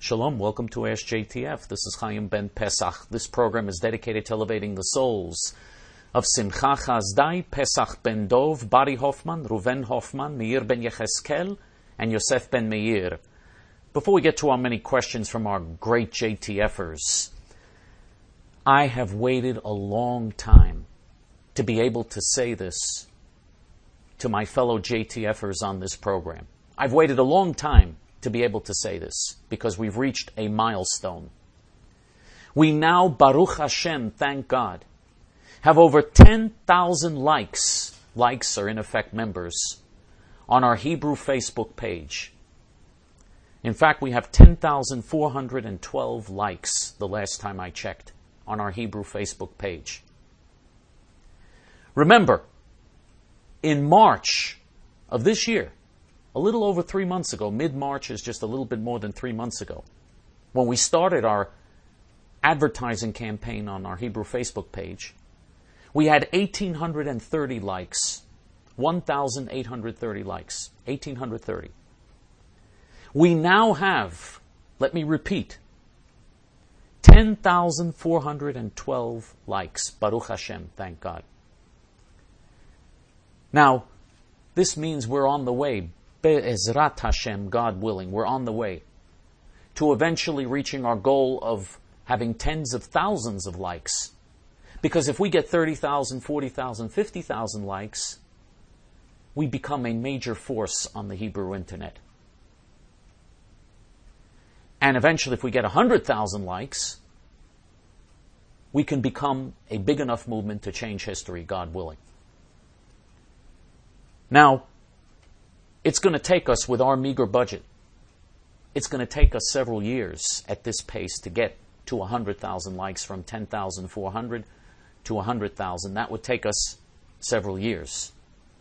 Shalom, welcome to Ask JTF. This is Chaim Ben Pesach. This program is dedicated to elevating the souls of Simcha Chazdai, Pesach Ben Dov, Bari Hoffman, Ruven Hoffman, Meir Ben Yecheskel, and Yosef Ben Meir. Before we get to our many questions from our great JTFers, I have waited a long time to be able to say this to my fellow JTFers on this program. I've waited a long time to be able to say this, because we've reached a milestone. We now, Baruch Hashem, thank God, have over 10,000 likes are in effect members, on our Hebrew Facebook page. In fact, we have 10,412 likes the last time I checked on our Hebrew Facebook page. Remember, in March of this year, a little over 3 months ago, mid-March is just a little bit more than 3 months ago, when we started our advertising campaign on our Hebrew Facebook page, we had 1,830 likes. 1,830 likes. 1,830. We now have, let me repeat, 10,412 likes. Baruch Hashem, thank God. Now, this means we're on the way. Be'ezrat Hashem, God willing, we're on the way to eventually reaching our goal of having tens of thousands of likes. Because if we get 30,000, 40,000, 50,000 likes, we become a major force on the Hebrew internet. And eventually, if we get 100,000 likes, we can become a big enough movement to change history, God willing. Now, it's going to take us, with our meager budget, it's going to take us several years at this pace to get to 100,000 likes, from 10,400 to 100,000. That would take us several years.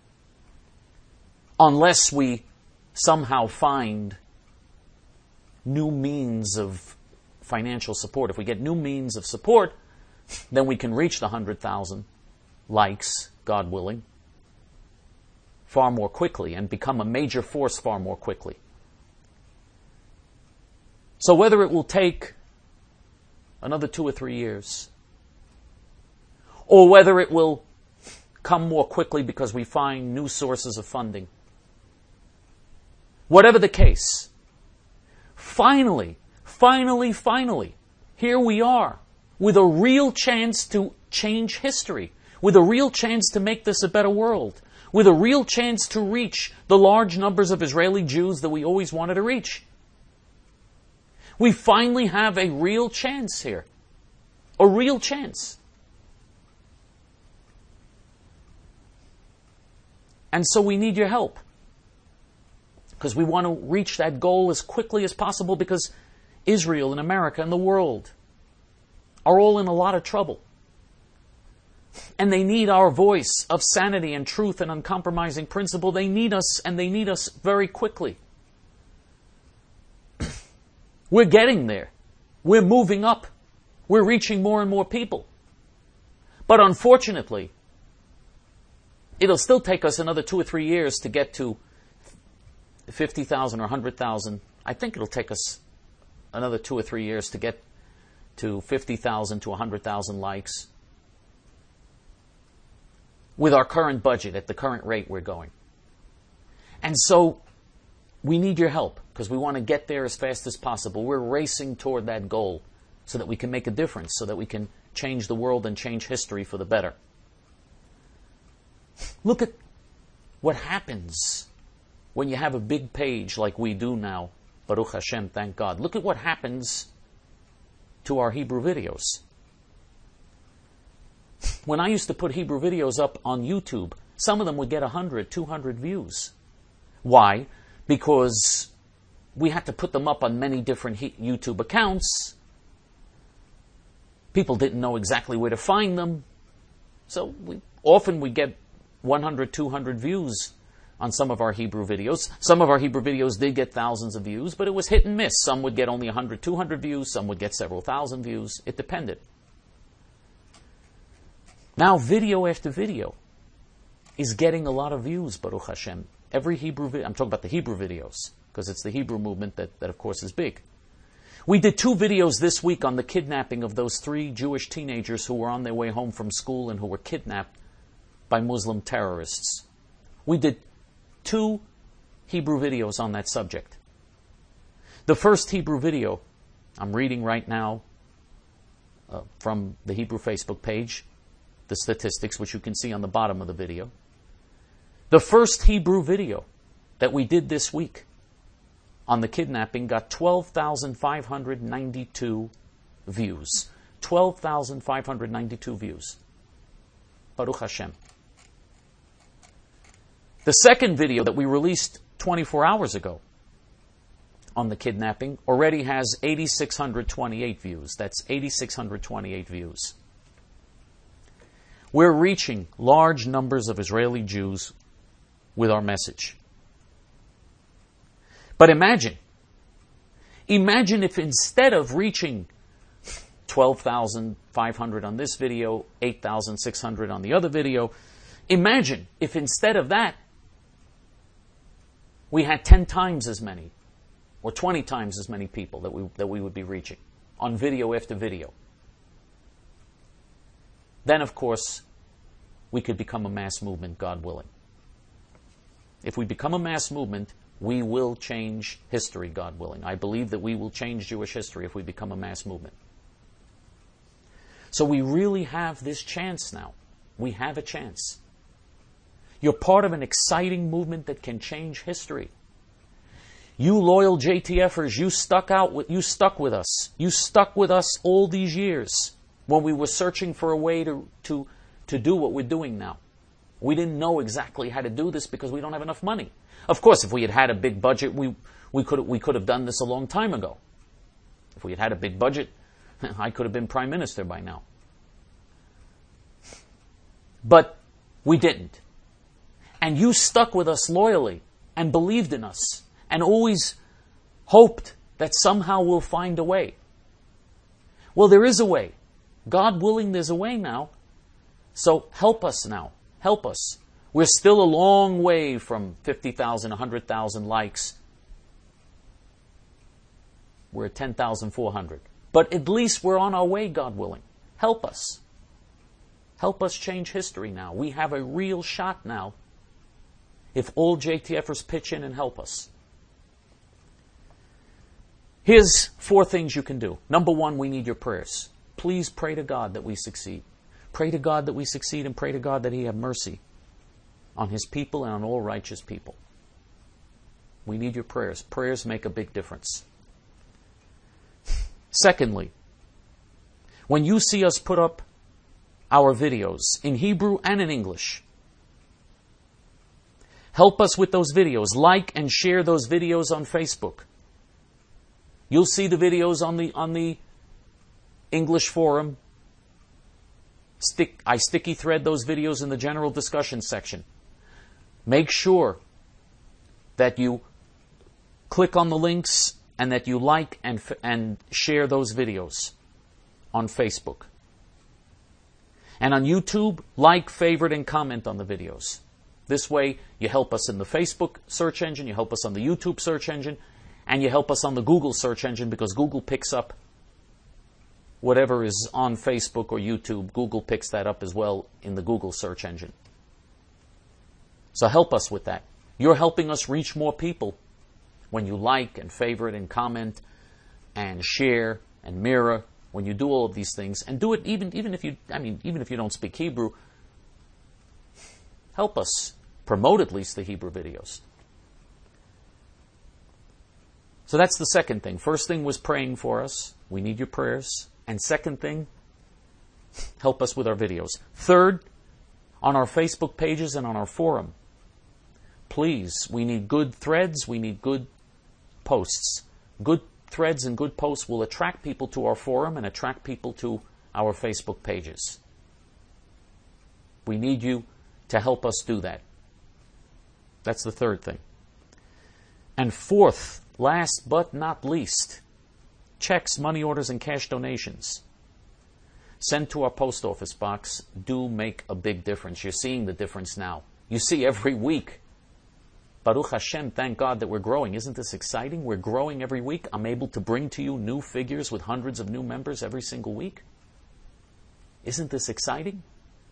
Unless we somehow find new means of financial support. If we get new means of support, then we can reach the 100,000 likes, God willing, far more quickly and become a major force far more quickly. So whether it will take another 2 or 3 years, or whether it will come more quickly because we find new sources of funding, whatever the case, finally, here we are with a real chance to change history, with a real chance to make this a better world, with a real chance to reach the large numbers of Israeli Jews that we always wanted to reach. We finally have a real chance here. A real chance. And so we need your help, because we want to reach that goal as quickly as possible, because Israel and America and the world are all in a lot of trouble. And they need our voice of sanity and truth and uncompromising principle. They need us, and they need us very quickly. We're getting there. We're moving up. We're reaching more and more people. But unfortunately, it'll still take us another 2 or 3 years to get to 50,000 or 100,000. I think it'll take us another 2 or 3 years to get to 50,000 to 100,000 likes, with our current budget at the current rate we're going. And so we need your help, because we want to get there as fast as possible. We're racing toward that goal so that we can make a difference, so that we can change the world and change history for the better. Look at what happens when you have a big page like we do now. Baruch Hashem, thank God. Look at what happens to our Hebrew videos. When I used to put Hebrew videos up on YouTube, some of them would get 100, 200 views. Why? Because we had to put them up on many different YouTube accounts. People didn't know exactly where to find them. So often we get 100, 200 views on some of our Hebrew videos. Some of our Hebrew videos did get thousands of views, but it was hit and miss. Some would get only 100, 200 views. Some would get several thousand views. It depended. Now video after video is getting a lot of views, Baruch Hashem. Every Hebrew video, I'm talking about the Hebrew videos, because it's the Hebrew movement that of course is big. We did 2 videos this week on the kidnapping of those 3 Jewish teenagers who were on their way home from school and who were kidnapped by Muslim terrorists. We did 2 Hebrew videos on that subject. The first Hebrew video, I'm reading right now from the Hebrew Facebook page, the statistics, which you can see on the bottom of the video. The first Hebrew video that we did this week on the kidnapping got 12,592 views. 12,592 views. Baruch Hashem. The second video that we released 24 hours ago on the kidnapping already has 8,628 views. That's 8,628 views. We're reaching large numbers of Israeli Jews with our message. But imagine if instead of reaching 12,500 on this video, 8,600 on the other video, imagine if instead of that, we had 10 times as many or 20 times as many people that we would be reaching on video after video. Then, of course, we could become a mass movement, God willing. If we become a mass movement, we will change history, God willing. I believe that we will change Jewish history if we become a mass movement. So we really have this chance now. We have a chance. You're part of an exciting movement that can change history. You loyal JTFers, you stuck with us. You stuck with us all these years when we were searching for a way to do what we're doing now. We didn't know exactly how to do this because we don't have enough money. Of course, if we had a big budget, we could have done this a long time ago. If we had a big budget, I could have been prime minister by now. But we didn't. And you stuck with us loyally and believed in us and always hoped that somehow we'll find a way. Well, there is a way. God willing, there's a way now. So help us now. Help us. We're still a long way from 50,000, 100,000 likes. We're at 10,400. But at least we're on our way, God willing. Help us. Help us change history now. We have a real shot now if all JTFers pitch in and help us. Here's 4 things you can do. Number 1, we need your prayers. Please pray to God that we succeed. Pray to God that we succeed and pray to God that He have mercy on His people and on all righteous people. We need your prayers. Prayers make a big difference. Secondly, when you see us put up our videos in Hebrew and in English, help us with those videos. Like and share those videos on Facebook. You'll see the videos on the English forum. I sticky thread those videos in the general discussion section. Make sure that you click on the links and that you like and share those videos on Facebook. And on YouTube, like, favorite, and comment on the videos. This way, you help us in the Facebook search engine, you help us on the YouTube search engine, and you help us on the Google search engine because Google picks up whatever is on Facebook or YouTube. Google picks that up as well in the Google search engine. So help us with that. You're helping us reach more people when you like and favorite and comment and share and mirror. When you do all of these things, and do it even if you don't speak Hebrew, help us promote at least the Hebrew videos. So that's the second thing. First thing was praying for us. We need your prayers. And second thing, help us with our videos. Third, on our Facebook pages and on our forum, please, we need good threads, we need good posts. Good threads and good posts will attract people to our forum and attract people to our Facebook pages. We need you to help us do that. That's the third thing. And fourth, last but not least, checks, money orders, and cash donations sent to our post office box do make a big difference. You're seeing the difference now. You see every week Baruch Hashem, thank God that we're growing. Isn't this exciting? We're growing every week. I'm able to bring to you new figures with hundreds of new members every single week. Isn't this exciting?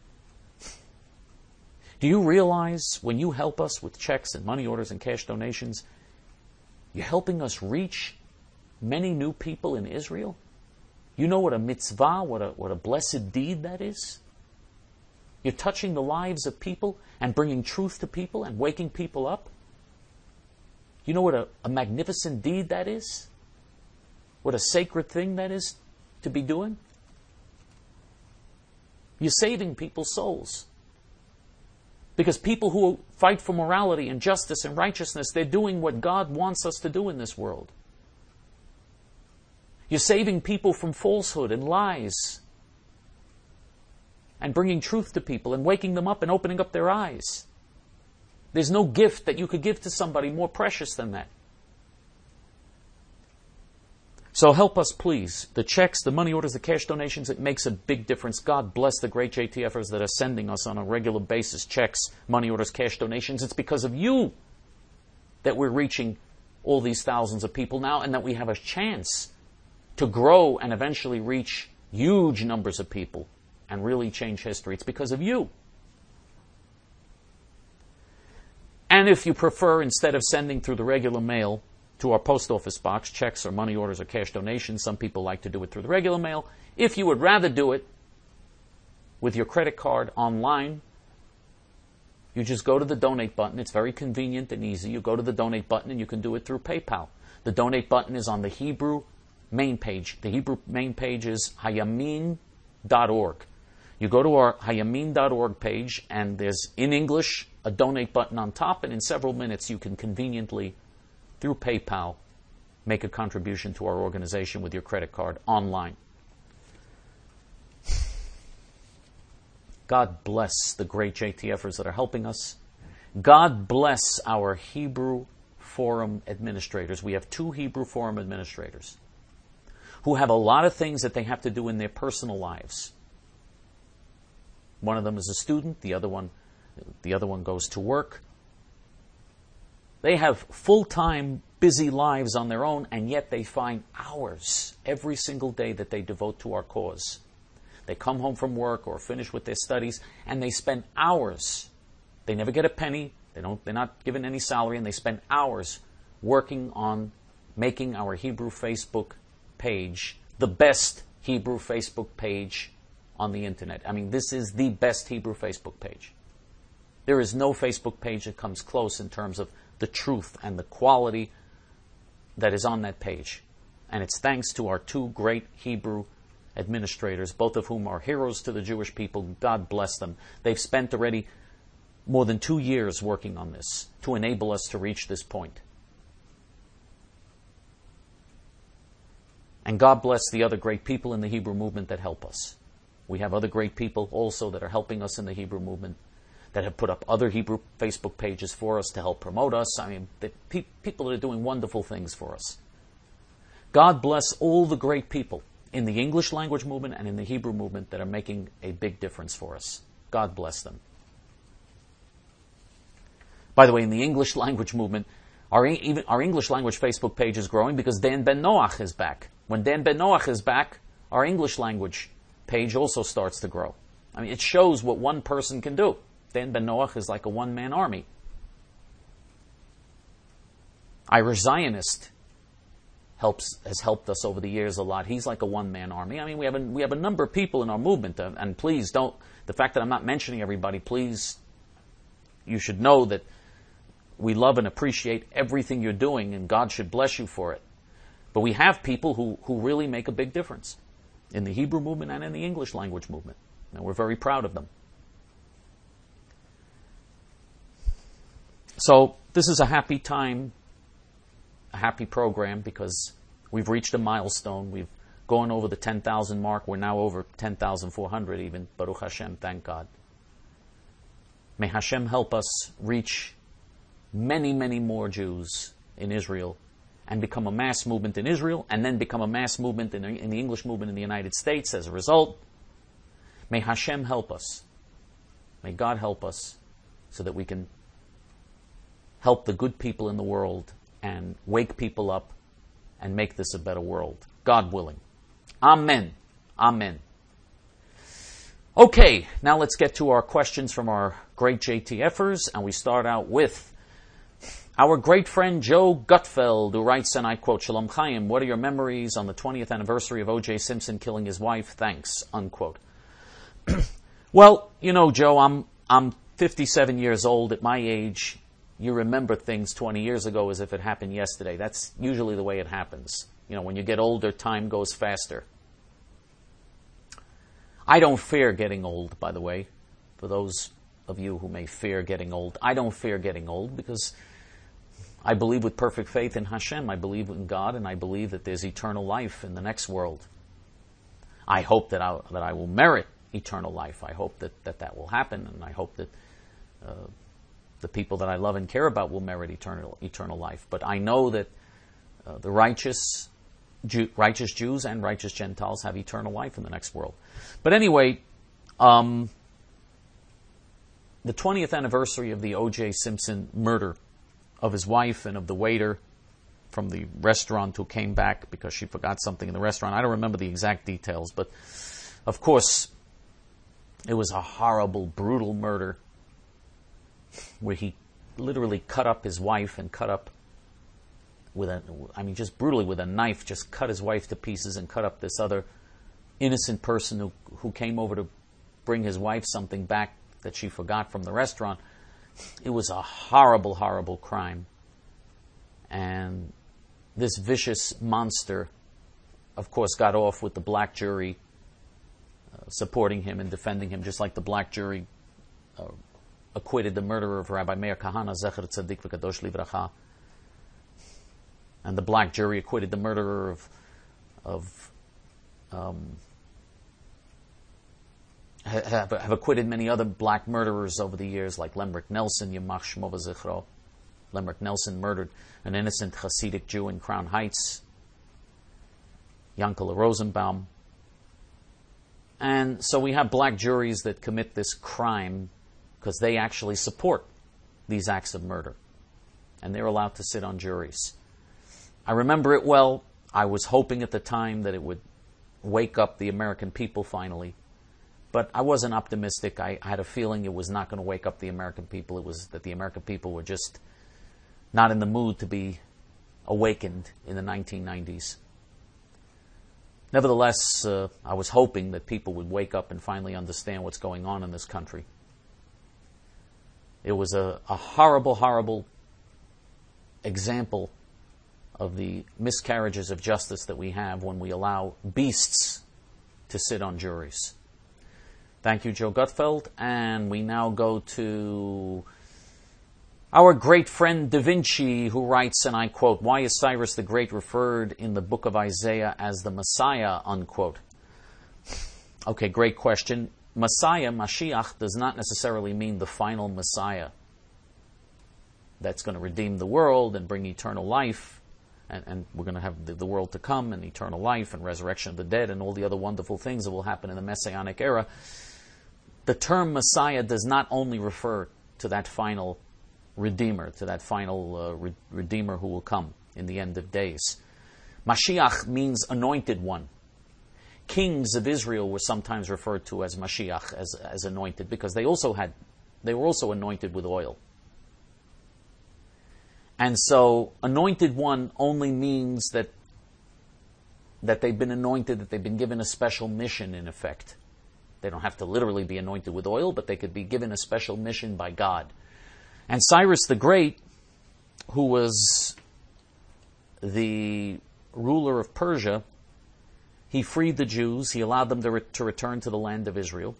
Do you realize when you help us with checks and money orders and cash donations, you're helping us reach many new people in Israel? You know what a mitzvah, what a blessed deed that is? You're touching the lives of people and bringing truth to people and waking people up. You know what a magnificent deed that is? What a sacred thing that is to be doing? You're saving people's souls. Because people who fight for morality and justice and righteousness, they're doing what God wants us to do in this world. You're saving people from falsehood and lies and bringing truth to people and waking them up and opening up their eyes. There's no gift that you could give to somebody more precious than that. So help us, please. The checks, the money orders, the cash donations, it makes a big difference. God bless the great JTFers that are sending us on a regular basis checks, money orders, cash donations. It's because of you that we're reaching all these thousands of people now and that we have a chance to grow and eventually reach huge numbers of people and really change history. It's because of you. And if you prefer, instead of sending through the regular mail to our post office box, checks or money orders or cash donations, some people like to do it through the regular mail. If you would rather do it with your credit card online, you just go to the donate button. It's very convenient and easy. You go to the donate button and you can do it through PayPal. The donate button is on the Hebrew main page. The Hebrew main page is hayamin.org. You go to our hayamin.org page and there's, in English, a donate button on top, and in several minutes you can conveniently, through PayPal, make a contribution to our organization with your credit card online. God bless the great JTFers that are helping us. God bless our Hebrew Forum administrators. We have 2 Hebrew Forum administrators who have a lot of things that they have to do in their personal lives. One of them is a student, the other one goes to work. They have full-time, busy lives on their own, and yet they find hours every single day that they devote to our cause. They come home from work or finish with their studies, and they spend hours. They never get a penny. They're not given any salary, and they spend hours working on making our Hebrew Facebook page the best Hebrew Facebook page on the internet. I mean, this is the best Hebrew Facebook page. There is no Facebook page that comes close in terms of the truth and the quality that is on that page. And it's thanks to our 2 great Hebrew administrators, both of whom are heroes to the Jewish people. God bless them. They've spent already more than 2 years working on this to enable us to reach this point. And God bless the other great people in the Hebrew movement that help us. We have other great people also that are helping us in the Hebrew movement, that have put up other Hebrew Facebook pages for us to help promote us. I mean, people that are doing wonderful things for us. God bless all the great people in the English language movement and in the Hebrew movement that are making a big difference for us. God bless them. By the way, in the English language movement, our English language Facebook page is growing because Dan Ben Noach is back. When Dan Ben Noach is back, our English language page also starts to grow. I mean, it shows what one person can do. Dan Ben Noach is like a one-man army. Irish Zionist has helped us over the years a lot. He's like a one-man army. I mean, we have a number of people in our movement, and please don't, the fact that I'm not mentioning everybody, please, you should know that we love and appreciate everything you're doing, and God should bless you for it. But we have people who really make a big difference in the Hebrew movement and in the English language movement, and we're very proud of them. So this is a happy time, a happy program, because we've reached a milestone. We've gone over the 10,000 mark. We're now over 10,400 even. Baruch Hashem, thank God. May Hashem help us reach many, many more Jews in Israel and become a mass movement in Israel and then become a mass movement in the English movement in the United States as a result. May Hashem help us. May God help us so that we can help the good people in the world and wake people up and make this a better world. God willing. Amen. Amen. Okay, now let's get to our questions from our great JTFers, and we start out with our great friend Joe Gutfeld, who writes, and I quote, Shalom Chaim, what are your memories on the 20th anniversary of O.J. Simpson killing his wife? Thanks, unquote. Well, you know, Joe, I'm 57 years old. At my age, you remember things 20 years ago as if it happened yesterday. That's usually the way it happens. You know, when you get older, time goes faster. I don't fear getting old, by the way. For those of you who may fear getting old, I don't fear getting old because I believe with perfect faith in Hashem. I believe in God, and I believe that there's eternal life in the next world. I hope that I will merit eternal life. I hope that will happen, and I hope that the people that I love and care about will merit eternal life. But I know that the righteous Jews and righteous Gentiles have eternal life in the next world. But anyway, the 20th anniversary of the O.J. Simpson murder of his wife and of the waiter from the restaurant who came back because she forgot something in the restaurant. I don't remember the exact details, but of course, it was a horrible, brutal murder where he literally cut up his wife and cut up just brutally with a knife, just cut his wife to pieces and cut up this other innocent person who came over to bring his wife something back that she forgot from the restaurant. It was a horrible, horrible crime. And this vicious monster, of course, got off with the black jury supporting him and defending him, just like the black jury acquitted the murderer of Rabbi Meir Kahana, Zecher Tzadik V'Kadosh Livracha. And the black jury acquitted the murderer have acquitted many other black murderers over the years, like Lemrick Nelson, Yamach Shmo V'Zichro. Lemrick Nelson murdered an innocent Hasidic Jew in Crown Heights, Yankele Rosenbaum. And so we have black juries that commit this crime because they actually support these acts of murder. And they're allowed to sit on juries. I remember it well. I was hoping at the time that it would wake up the American people finally. But I wasn't optimistic. I had a feeling it was not going to wake up the American people. It was that the American people were just not in the mood to be awakened in the 1990s. Nevertheless, I was hoping that people would wake up and finally understand what's going on in this country. It was a horrible, horrible example of the miscarriages of justice that we have when we allow beasts to sit on juries. Thank you, Joe Gutfeld. And we now go to our great friend Da Vinci, who writes, and I quote, why is Cyrus the Great referred in the book of Isaiah as the Messiah, unquote? Okay, great question. Messiah, Mashiach, does not necessarily mean the final Messiah that's going to redeem the world and bring eternal life. And we're going to have the world to come and eternal life and resurrection of the dead and all the other wonderful things that will happen in the Messianic era. The term Messiah does not only refer to that final Redeemer, to that final Redeemer who will come in the end of days. Mashiach means anointed one. Kings of Israel were sometimes referred to as Mashiach, as anointed, because they were also anointed with oil. And so, anointed one only means that they've been anointed, that they've been given a special mission, in effect. They don't have to literally be anointed with oil, but they could be given a special mission by God. And Cyrus the Great, who was the ruler of Persia, he freed the Jews, he allowed them to return to the land of Israel.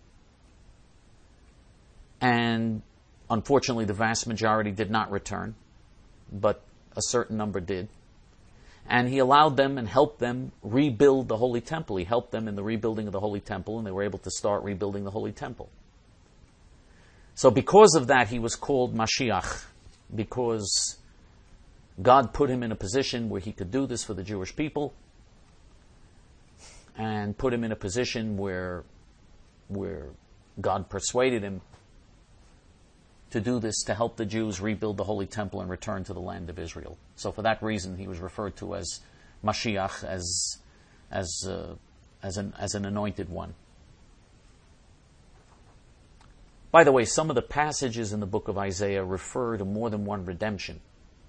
And unfortunately, the vast majority did not return, but a certain number did. And he allowed them and helped them rebuild the Holy Temple. He helped them in the rebuilding of the Holy Temple, and they were able to start rebuilding the Holy Temple. So because of that, he was called Mashiach, because God put him in a position where he could do this for the Jewish people, and put him in a position where God persuaded him to do this to help the Jews rebuild the Holy Temple and return to the land of Israel. So for that reason, he was referred to as Mashiach, as an anointed one. By the way, some of the passages in the book of Isaiah refer to more than one redemption.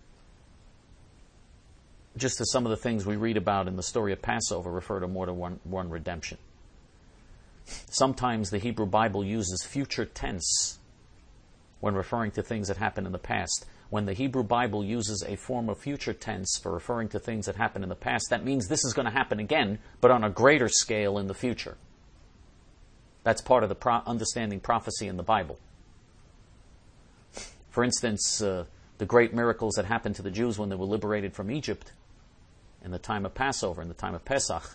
Just as some of the things we read about in the story of Passover refer to more than one redemption. Sometimes the Hebrew Bible uses future tense when referring to things that happened in the past. When the Hebrew Bible uses a form of future tense for referring to things that happened in the past, that means this is going to happen again, but on a greater scale in the future. That's part of the understanding prophecy in the Bible. For instance, the great miracles that happened to the Jews when they were liberated from Egypt in the time of Passover, in the time of Pesach,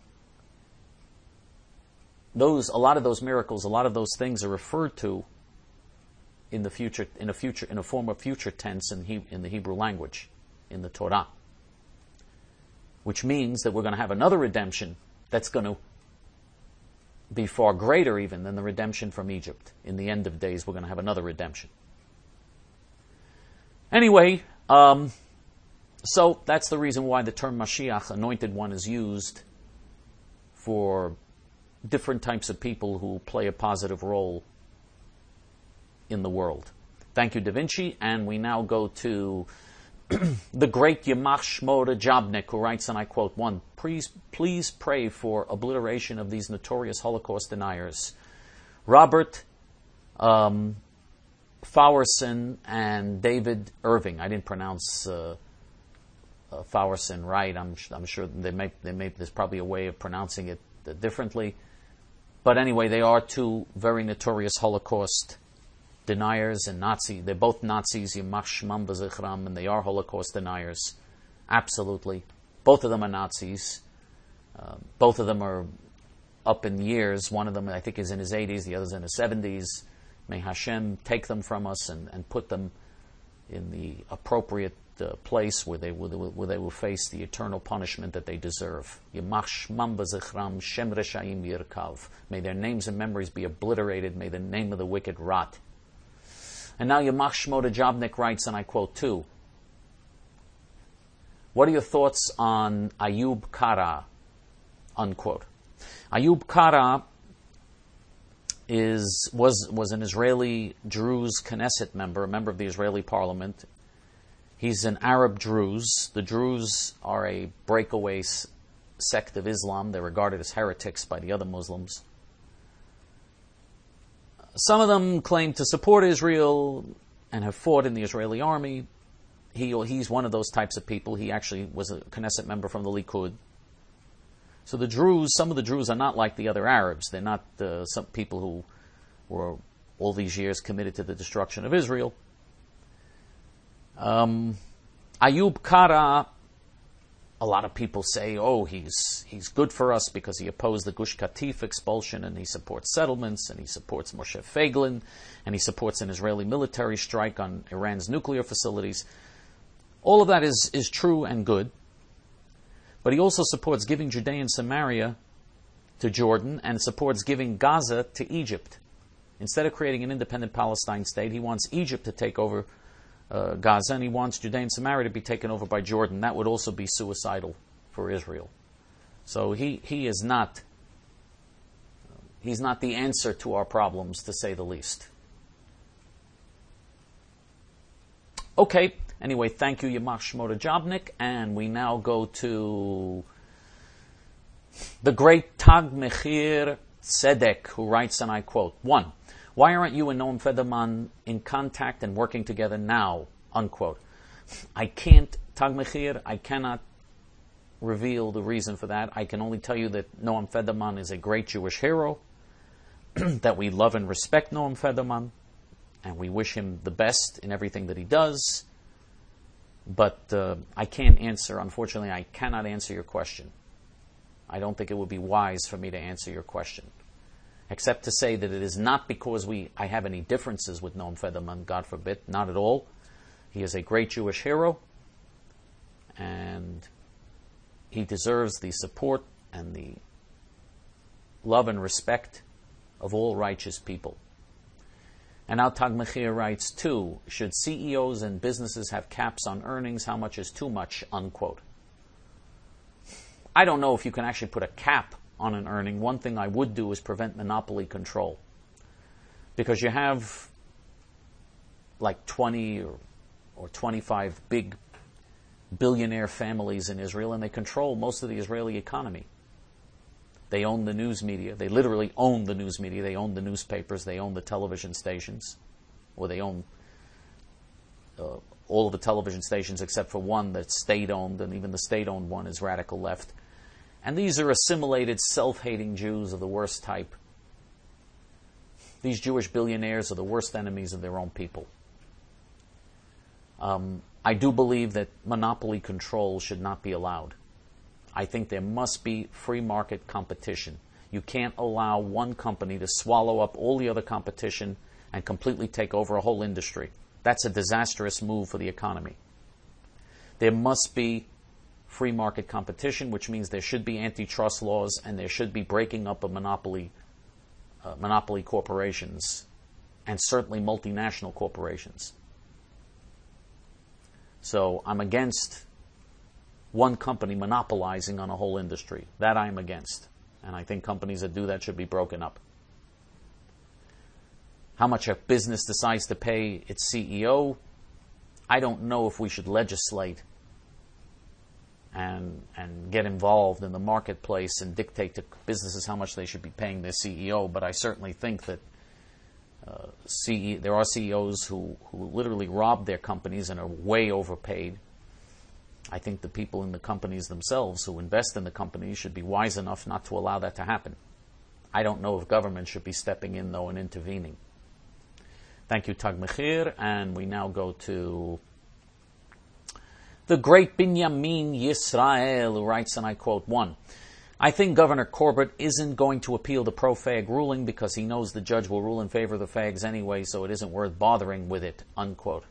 a lot of those miracles, a lot of those things are referred to in the future, in a form of future tense in the Hebrew language, in the Torah. Which means that we're going to have another redemption that's going to be far greater even than the redemption from Egypt. In the end of days, we're going to have another redemption. Anyway, so that's the reason why the term Mashiach, anointed one, is used for different types of people who play a positive role in the world. Thank you, Da Vinci. And we now go to the great Yamach Shmo Rajabnik, who writes, and I quote, 1, please pray for obliteration of these notorious Holocaust deniers, Robert Fowerson and David Irving. I didn't pronounce Fowerson right. I'm sure there's probably a way of pronouncing it differently. But anyway, they are two very notorious Holocaust deniers and Nazi. They're both Nazis, Yamach Shmam V'Zichram, and they are Holocaust deniers. Absolutely. Both of them are Nazis. Both of them are up in years. One of them, I think, is in his 80s. The other's in his 70s. May Hashem take them from us and put them in the appropriate place where they will face the eternal punishment that they deserve. Yamach Shmam V'Zichram Shem Reshaim Yirkav. May their names and memories be obliterated. May the name of the wicked rot. And now Yamach Shmo Rajabnik writes, and I quote, 2, what are your thoughts on Ayub Kara? Unquote. Ayub Kara was an Israeli Druze Knesset member, a member of the Israeli parliament. He's an Arab Druze. The Druze are a breakaway sect of Islam. They're regarded as heretics by the other Muslims. Some of them claim to support Israel and have fought in the Israeli army. He's one of those types of people. He actually was a Knesset member from the Likud. So the Druze, some of the Druze are not like the other Arabs. They're not some people who were all these years committed to the destruction of Israel. Ayub Kara, a lot of people say, oh, he's good for us because he opposed the Gush Katif expulsion, and he supports settlements, and he supports Moshe Feiglin, and he supports an Israeli military strike on Iran's nuclear facilities. All of that is true and good. But he also supports giving Judea and Samaria to Jordan and supports giving Gaza to Egypt. Instead of creating an independent Palestine state, he wants Egypt to take over Gaza, and he wants Judea and Samaria to be taken over by Jordan. That would also be suicidal for Israel. So he is not he's not the answer to our problems, to say the least. Okay, anyway, thank you, Yamach Shmo Rajabnik, and we now go to the great Tag Mechir Tzedek, who writes, and I quote, 1, why aren't you and Noam Federman in contact and working together now? Unquote. I can't, Tag Mechir, I cannot reveal the reason for that. I can only tell you that Noam Federman is a great Jewish hero, that we love and respect Noam Federman, and we wish him the best in everything that he does. But I can't answer, unfortunately, I cannot answer your question. I don't think it would be wise for me to answer your question, except to say that it is not because I have any differences with Noam Federman, God forbid, not at all. He is a great Jewish hero, and he deserves the support and the love and respect of all righteous people. And now Tag Mechir writes, too, should CEOs and businesses have caps on earnings? How much is too much? Unquote. I don't know if you can actually put a cap on an earning. One thing I would do is prevent monopoly control. Because you have like 20 or 25 big billionaire families in Israel, and they control most of the Israeli economy. They own the news media. They literally own the news media. They own the newspapers. They own the television stations. Or they own all of the television stations except for one that's state-owned, and even the state-owned one is radical left. And these are assimilated, self-hating Jews of the worst type. These Jewish billionaires are the worst enemies of their own people. I do believe that monopoly control should not be allowed. I think there must be free market competition. You can't allow one company to swallow up all the other competition and completely take over a whole industry. That's a disastrous move for the economy. There must be free market competition, which means there should be antitrust laws and there should be breaking up of monopoly corporations, and certainly multinational corporations. So I'm against one company monopolizing on a whole industry. That I'm against. And I think companies that do that should be broken up. How much a business decides to pay its CEO, I don't know if we should legislate and get involved in the marketplace and dictate to businesses how much they should be paying their CEO, but I certainly think that there are CEOs who literally rob their companies and are way overpaid. I think the people in the companies themselves who invest in the companies should be wise enough not to allow that to happen. I don't know if government should be stepping in, though, and intervening. Thank you, Tag Mechir. And we now go to the great Binyamin Yisrael, who writes, and I quote, 1. I think Governor Corbett isn't going to appeal the pro-fag ruling because he knows the judge will rule in favor of the fags anyway, so it isn't worth bothering with it, unquote.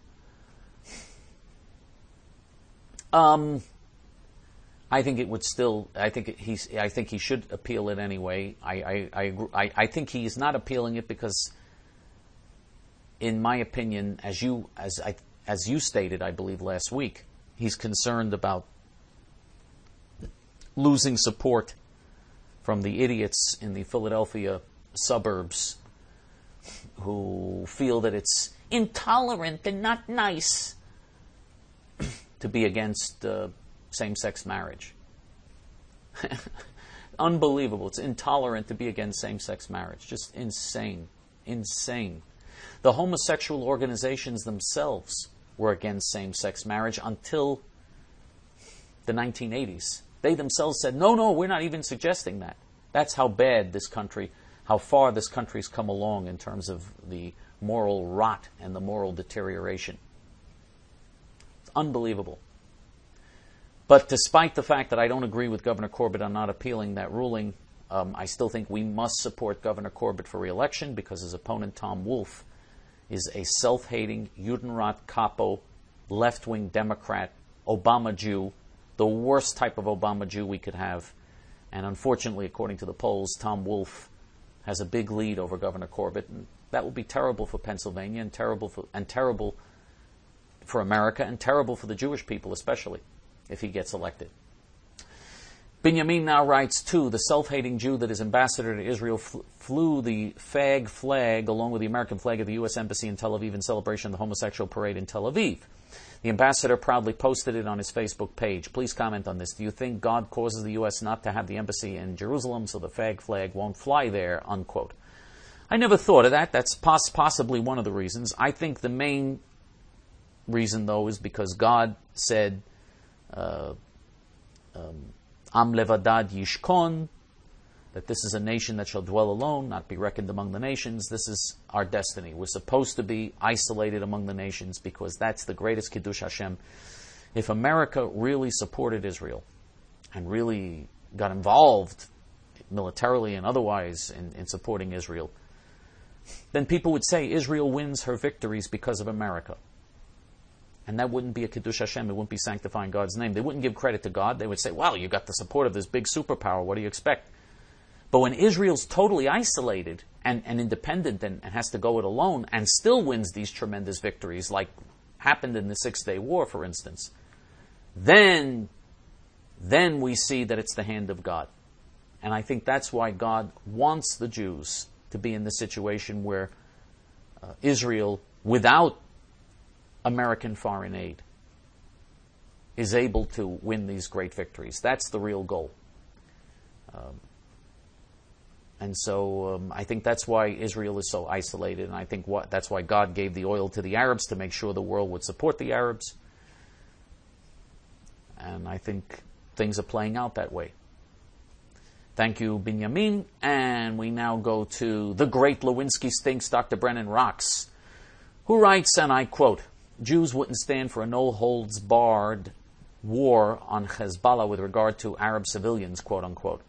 I think it would still. I think he should appeal it anyway. I think he's not appealing it because, in my opinion, as you stated, I believe last week, he's concerned about losing support from the idiots in the Philadelphia suburbs who feel that it's intolerant and not nice to be against same-sex marriage. Unbelievable. It's intolerant to be against same-sex marriage. Just insane. Insane. The homosexual organizations themselves were against same-sex marriage until the 1980s. They themselves said, no, we're not even suggesting that. That's how bad this country, how far this country's come along in terms of the moral rot and the moral deterioration. Unbelievable. But despite the fact that I don't agree with Governor Corbett on not appealing that ruling, I still think we must support Governor Corbett for re-election because his opponent, Tom Wolf, is a self-hating, Judenrat capo, left-wing Democrat, Obama Jew, the worst type of Obama Jew we could have. And unfortunately, according to the polls, Tom Wolf has a big lead over Governor Corbett. And that will be terrible for Pennsylvania and terrible for America and terrible for the Jewish people, especially if he gets elected. Binyamin now writes, too, the self-hating Jew that is ambassador to Israel flew the fag flag along with the American flag of the U.S. Embassy in Tel Aviv in celebration of the homosexual parade in Tel Aviv. The ambassador proudly posted it on his Facebook page. Please comment on this. Do you think God causes the U.S. not to have the embassy in Jerusalem so the fag flag won't fly there, unquote? I never thought of that. That's possibly one of the reasons. I think the main reason, though, is because God said, Am levadad yishkon, that this is a nation that shall dwell alone, not be reckoned among the nations. This is our destiny. We're supposed to be isolated among the nations because that's the greatest Kiddush Hashem. If America really supported Israel and really got involved militarily and otherwise in supporting Israel, then people would say Israel wins her victories because of America. And that wouldn't be a Kiddush Hashem. It wouldn't be sanctifying God's name. They wouldn't give credit to God. They would say, wow, you got the support of this big superpower. What do you expect? But when Israel's totally isolated and independent and has to go it alone and still wins these tremendous victories, like happened in the Six-Day War, for instance, then we see that it's the hand of God. And I think that's why God wants the Jews to be in the situation where Israel, without American foreign aid, is able to win these great victories. That's the real goal. And so I think that's why Israel is so isolated, and I think that's why God gave the oil to the Arabs, to make sure the world would support the Arabs. And I think things are playing out that way. Thank you, Binyamin. And we now go to the great Lewinsky Stinks, Dr. Brennan Rocks, who writes, and I quote, Jews wouldn't stand for a no-holds-barred war on Hezbollah with regard to Arab civilians, quote unquote.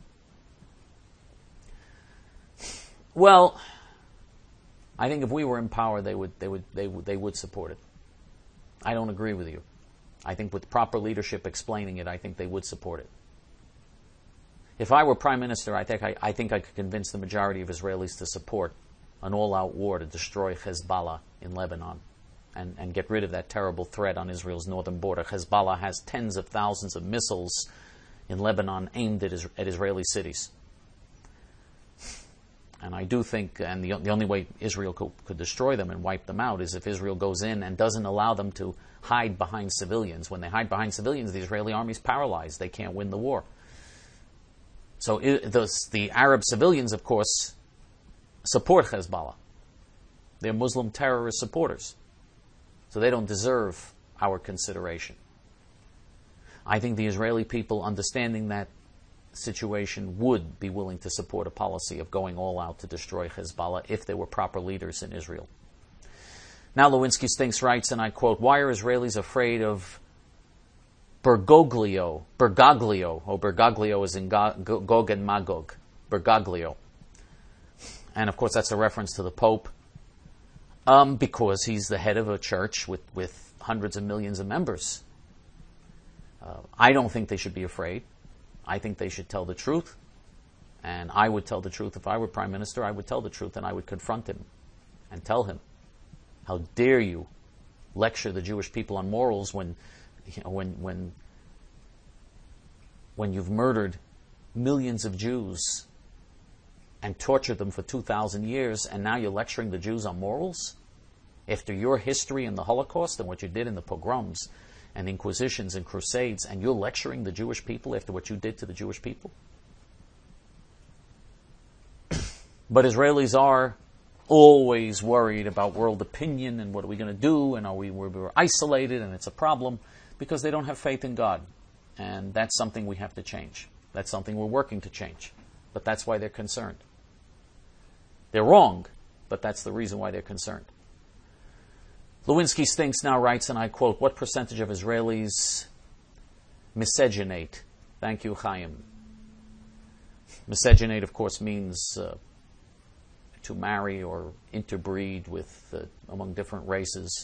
Well, I think if we were in power, they would support it. I don't agree with you. I think with proper leadership explaining it, I think they would support it. If I were prime minister, I think I could convince the majority of Israelis to support an all-out war to destroy Hezbollah in Lebanon and get rid of that terrible threat on Israel's northern border. Hezbollah has tens of thousands of missiles in Lebanon aimed at Israeli cities. And I do think, and the only way Israel could destroy them and wipe them out is if Israel goes in and doesn't allow them to hide behind civilians. When they hide behind civilians, the Israeli army is paralyzed. They can't win the war. So the Arab civilians, of course, support Hezbollah. They're Muslim terrorist supporters. So they don't deserve our consideration. I think the Israeli people, understanding that situation, would be willing to support a policy of going all out to destroy Hezbollah if there were proper leaders in Israel. Now Lewinsky Stinks writes, and I quote, why are Israelis afraid of Bergoglio is in Gog and Magog, Bergoglio. And of course that's a reference to the Pope, because he's the head of a church with hundreds of millions of members. I don't think they should be afraid. I think they should tell the truth. And I would tell the truth. If I were prime minister, I would tell the truth, and I would confront him and tell him, how dare you lecture the Jewish people on morals when you've murdered millions of Jews and tortured them for 2,000 years, and now you're lecturing the Jews on morals? After your history in the Holocaust and what you did in the pogroms and inquisitions and crusades, and you're lecturing the Jewish people after what you did to the Jewish people? But Israelis are always worried about world opinion and what are we going to do, and we're isolated and it's a problem, because they don't have faith in God. And that's something we have to change. That's something we're working to change. But that's why they're concerned. They're wrong, but that's the reason why they're concerned. Lewinsky Stinks now writes, and I quote, what percentage of Israelis miscegenate? Thank you, Chaim. Miscegenate, of course, means to marry or interbreed with among different races.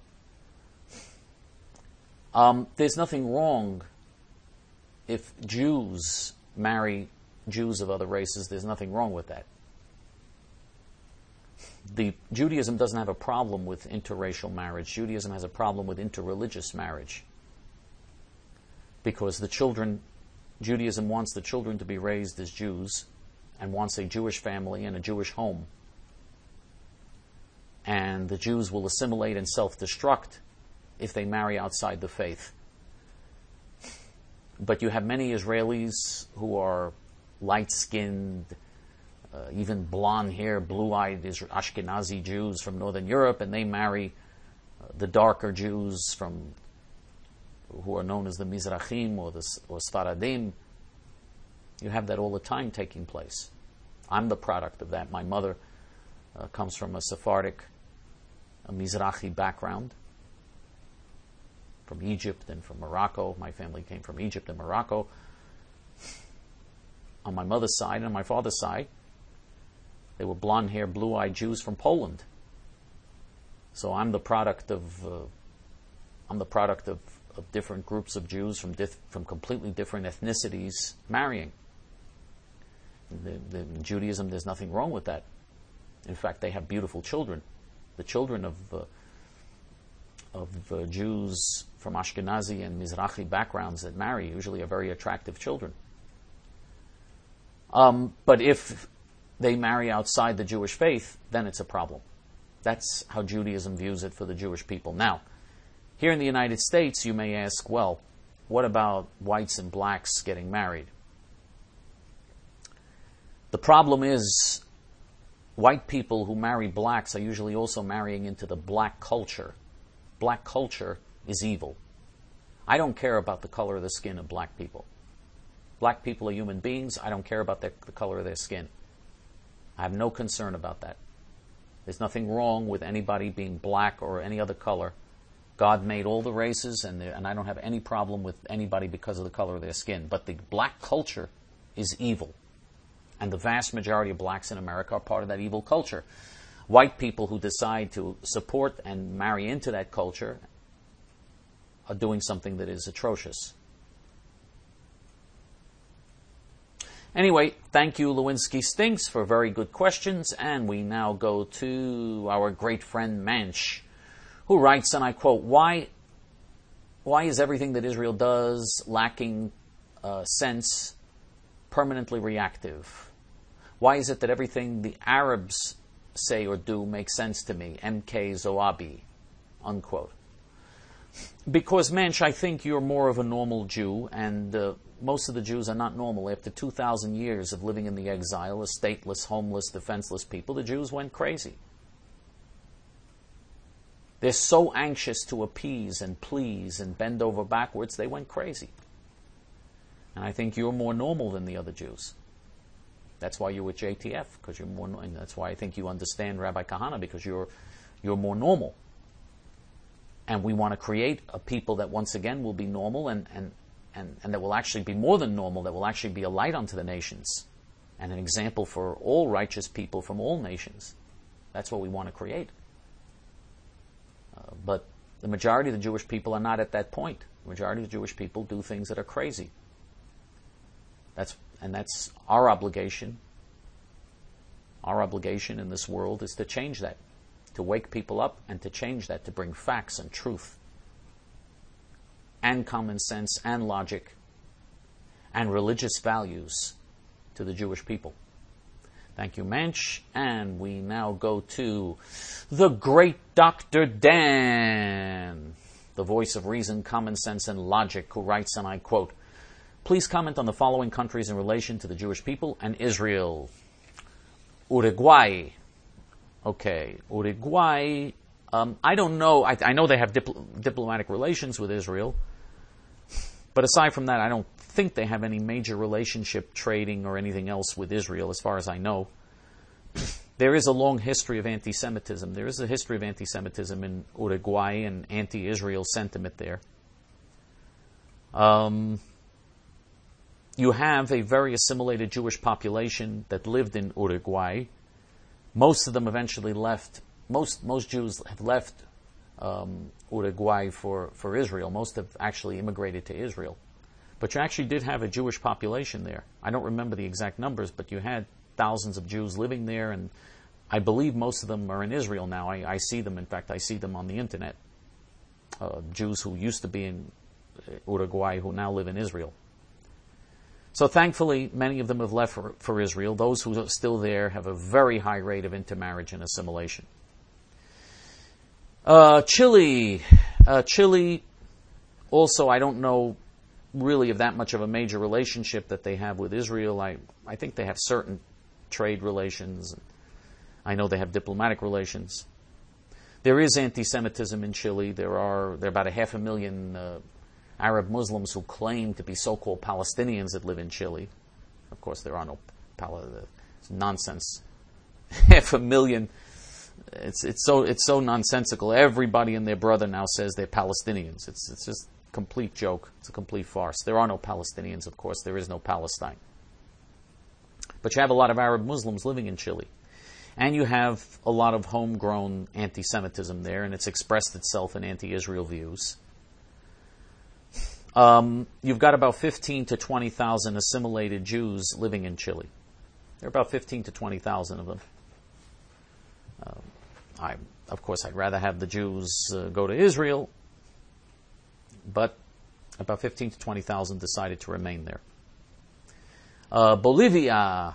There's nothing wrong if Jews marry Jews of other races. There's nothing wrong with that. Judaism doesn't have a problem with interracial marriage. Judaism has a problem with interreligious marriage. Because Judaism wants the children to be raised as Jews and wants a Jewish family and a Jewish home. And the Jews will assimilate and self-destruct if they marry outside the faith. But you have many Israelis who are light-skinned, even blonde-haired, blue-eyed Ashkenazi Jews from Northern Europe, and they marry the darker Jews who are known as the Mizrahim or Sfaradim. You have that all the time taking place. I'm the product of that. My mother comes from a Sephardic, a Mizrahi background, from Egypt and from Morocco. My family came from Egypt and Morocco. On my mother's side and on my father's side, they were blonde-haired, blue-eyed Jews from Poland. So I'm the product of different groups of Jews from completely different ethnicities marrying. In Judaism, there's nothing wrong with that. In fact, they have beautiful children. The children of Jews from Ashkenazi and Mizrahi backgrounds that marry usually are very attractive children. But if they marry outside the Jewish faith, then it's a problem. That's how Judaism views it for the Jewish people. Now, here in the United States, you may ask, well, what about whites and blacks getting married? The problem is, white people who marry blacks are usually also marrying into the black culture. Black culture is evil. I don't care about the color of the skin of black people. Black people are human beings. I don't care about the color of their skin. I have no concern about that. There's nothing wrong with anybody being black or any other color. God made all the races, and I don't have any problem with anybody because of the color of their skin. But the black culture is evil. And the vast majority of blacks in America are part of that evil culture. White people who decide to support and marry into that culture are doing something that is atrocious. Anyway, thank you, Lewinsky Stinks, for very good questions. And we now go to our great friend Manch, who writes, and I quote, why is everything that Israel does lacking sense, permanently reactive? Why is it that everything the Arabs say or do makes sense to me? M.K. Zoabi, unquote. Because, Mensch, I think you're more of a normal Jew, and most of the Jews are not normal. After 2,000 years of living in the exile, a stateless, homeless, defenseless people, the Jews went crazy. They're so anxious to appease and please and bend over backwards, they went crazy. And I think you're more normal than the other Jews. That's why you're with JTF, because you're more, and that's why I think you understand Rabbi Kahana, because you're more normal. And we want to create a people that once again will be normal and that will actually be more than normal, that will actually be a light unto the nations and an example for all righteous people from all nations. That's what we want to create. But the majority of the Jewish people are not at that point. The majority of the Jewish people do things that are crazy. That's our obligation. Our obligation in this world is to change that, to wake people up and to change that, to bring facts and truth and common sense and logic and religious values to the Jewish people. Thank you, Mensch. And we now go to the great Dr. Dan, the voice of reason, common sense, and logic, who writes, and I quote, please comment on the following countries in relation to the Jewish people and Israel. Uruguay. Okay, Uruguay. I don't know. I know they have diplomatic relations with Israel. But aside from that, I don't think they have any major relationship, trading, or anything else with Israel, as far as I know. There is a long history of anti-Semitism. There is a history of anti-Semitism in Uruguay and anti-Israel sentiment there. You have a very assimilated Jewish population that lived in Uruguay. Most of them eventually left. Most Jews have left Uruguay for Israel. Most have actually immigrated to Israel. But you actually did have a Jewish population there. I don't remember the exact numbers, but you had thousands of Jews living there, and I believe most of them are in Israel now. I see them. In fact, I see them on the internet. Jews who used to be in Uruguay who now live in Israel. So thankfully, many of them have left for Israel. Those who are still there have a very high rate of intermarriage and assimilation. Chile, also, I don't know really of that much of a major relationship that they have with Israel. I think they have certain trade relations. I know they have diplomatic relations. There is anti-Semitism in Chile. There are about 500,000 Arab Muslims who claim to be so-called Palestinians that live in Chile. Of course, there are no it's nonsense. 500,000. It's so nonsensical. Everybody and their brother now says they're Palestinians. It's just a complete joke. It's a complete farce. There are no Palestinians, of course. There is no Palestine. But you have a lot of Arab Muslims living in Chile. And you have a lot of homegrown anti-Semitism there, and it's expressed itself in anti-Israel views. You've got about 15 to 20,000 assimilated Jews living in Chile. There are about 15 to 20,000 of them. Of course, I'd rather have the Jews go to Israel, but about 15 to 20,000 decided to remain there. Bolivia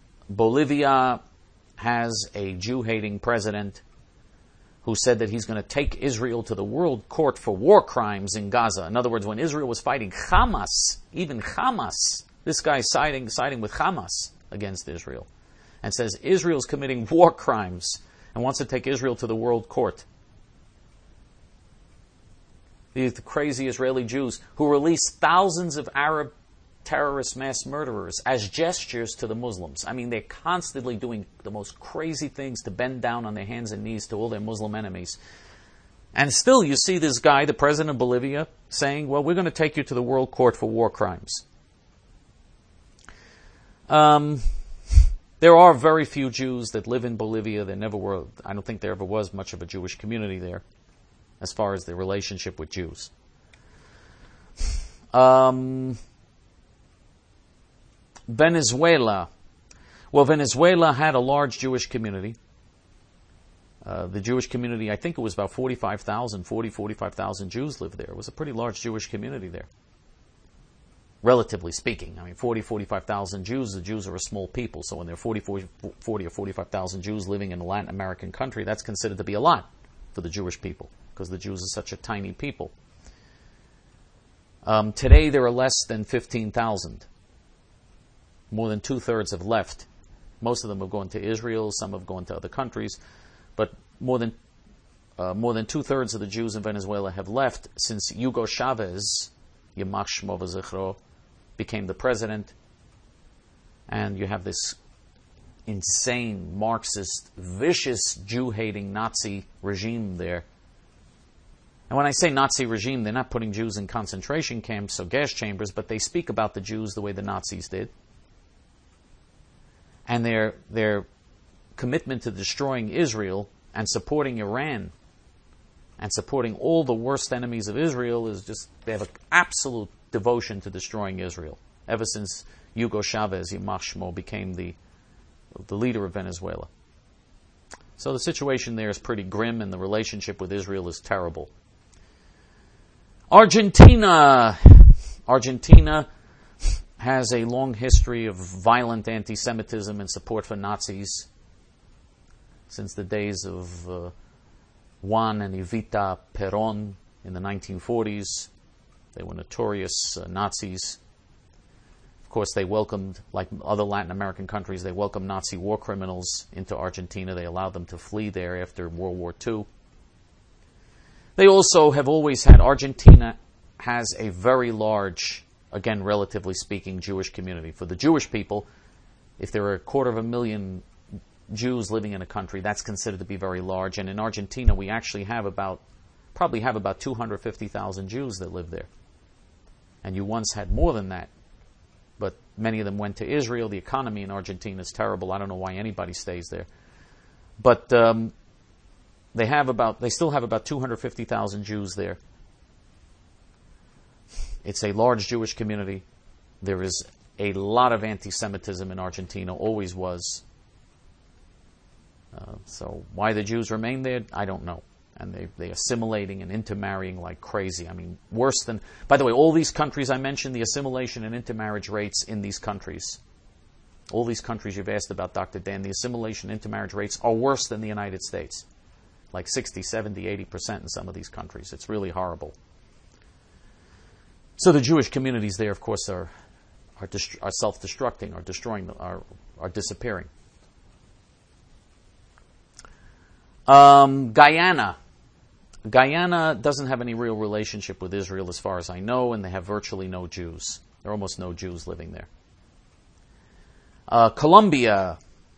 has a Jew-hating president who said that he's going to take Israel to the World Court for war crimes in Gaza. In other words, when Israel was fighting Hamas, even Hamas, this guy's siding with Hamas against Israel, and says Israel's committing war crimes and wants to take Israel to the World Court. These crazy Israeli Jews who released thousands of Arab terrorist mass murderers as gestures to the Muslims. I mean, they're constantly doing the most crazy things to bend down on their hands and knees to all their Muslim enemies. And still you see this guy, the president of Bolivia, saying, well, we're going to take you to the World Court for war crimes. There are very few Jews that live in Bolivia. There never were. I don't think there ever was much of a Jewish community there as far as their relationship with Jews. Venezuela. Well, Venezuela had a large Jewish community. The Jewish community, I think it was about 45,000 Jews lived there. It was a pretty large Jewish community there. Relatively speaking. I mean, 45,000 Jews, the Jews are a small people. So when there are 40 or 45,000 Jews living in a Latin American country, that's considered to be a lot for the Jewish people, because the Jews are such a tiny people. Today there are less than 15,000. More than 2/3 have left. Most of them have gone to Israel, some have gone to other countries, but more than 2/3 of the Jews in Venezuela have left since Hugo Chavez, Yamach Shmo v'Zichro, became the president. And you have this insane, Marxist, vicious, Jew-hating Nazi regime there. And when I say Nazi regime, they're not putting Jews in concentration camps or gas chambers, but they speak about the Jews the way the Nazis did. And their commitment to destroying Israel and supporting Iran and supporting all the worst enemies of Israel is just, they have an absolute devotion to destroying Israel. Ever since Hugo Chavez, Yamach Shmo, became the leader of Venezuela. So the situation there is pretty grim, and the relationship with Israel is terrible. Argentina has a long history of violent anti-Semitism and support for Nazis since the days of Juan and Evita Perón in the 1940s. They were notorious Nazis. Of course, they welcomed, like other Latin American countries, they welcomed Nazi war criminals into Argentina. They allowed them to flee there after World War II. They also have always had, Argentina has a very large, again, relatively speaking, Jewish community. For the Jewish people, if there are 250,000 Jews living in a country, that's considered to be very large. And in Argentina, we actually probably have about 250,000 Jews that live there. And you once had more than that. But many of them went to Israel. The economy in Argentina is terrible. I don't know why anybody stays there. But they still have about 250,000 Jews there. It's a large Jewish community. There is a lot of anti-Semitism in Argentina, always was. So why the Jews remain there, I don't know. And they're assimilating and intermarrying like crazy. I mean, worse than... By the way, all these countries I mentioned, the assimilation and intermarriage rates in these countries, all these countries you've asked about, Dr. Dan, the assimilation and intermarriage rates are worse than the United States. Like 60, 70, 80% in some of these countries. It's really horrible. So the Jewish communities there, of course, are self-destructing, are destroying, are disappearing. Guyana. Guyana doesn't have any real relationship with Israel as far as I know, and they have virtually no Jews. There are almost no Jews living there. Colombia.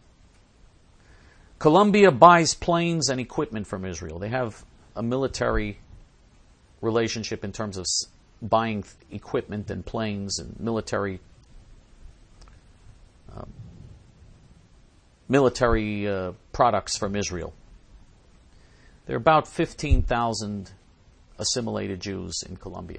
Colombia buys planes and equipment from Israel. They have a military relationship in terms of buying equipment and planes and military products from Israel. There are about 15,000 assimilated Jews in Colombia.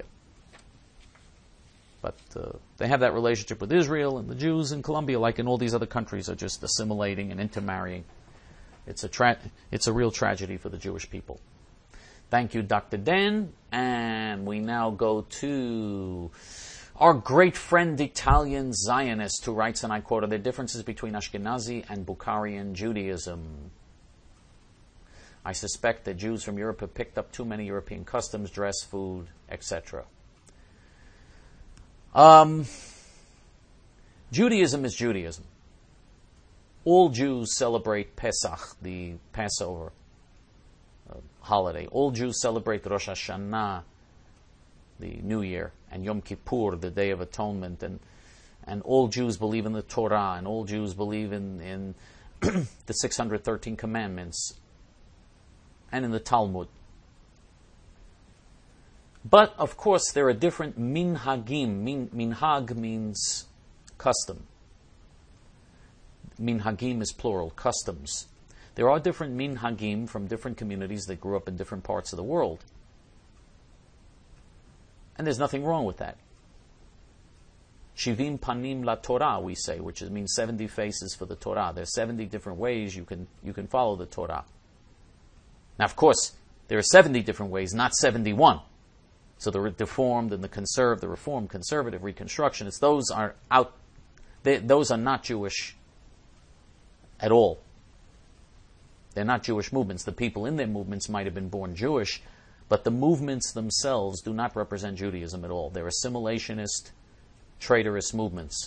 But they have that relationship with Israel, and the Jews in Colombia, like in all these other countries, are just assimilating and intermarrying. It's a real tragedy for the Jewish people. Thank you, Dr. Dan. And we now go to our great friend, Italian Zionist, who writes, and I quote, "Are there differences between Ashkenazi and Bukharian Judaism? I suspect that Jews from Europe have picked up too many European customs, dress, food, etc." Judaism is Judaism. All Jews celebrate Pesach, the Passover holiday. All Jews celebrate Rosh Hashanah, the New Year, and Yom Kippur, the Day of Atonement, and all Jews believe in the Torah, and all Jews believe in the 613 commandments, and in the Talmud. But, of course, there are different minhagim. Minhag means custom. Minhagim is plural, customs. There are different minhagim from different communities that grew up in different parts of the world. And there's nothing wrong with that. Shivim panim la Torah, we say, which means 70 faces for the Torah. There's 70 different ways you can follow the Torah. Now, of course, there are 70 different ways, not 71. So the Reformed and the Reformed, Conservative, Reconstructionists, those are not Jewish at all. They're not Jewish movements. The people in their movements might have been born Jewish, but the movements themselves do not represent Judaism at all. They're assimilationist, traitorous movements.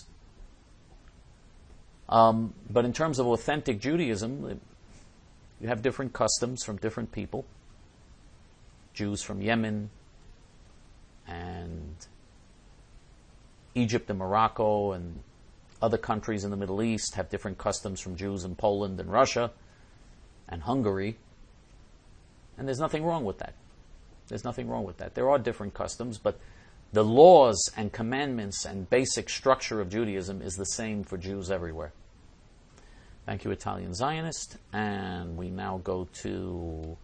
But in terms of authentic Judaism, you have different customs from different people. Jews from Yemen and Egypt and Morocco and other countries in the Middle East have different customs from Jews in Poland and Russia and Hungary. And there's nothing wrong with that. There's nothing wrong with that. There are different customs, but the laws and commandments and basic structure of Judaism is the same for Jews everywhere. Thank you, Italian Zionist. And we now go to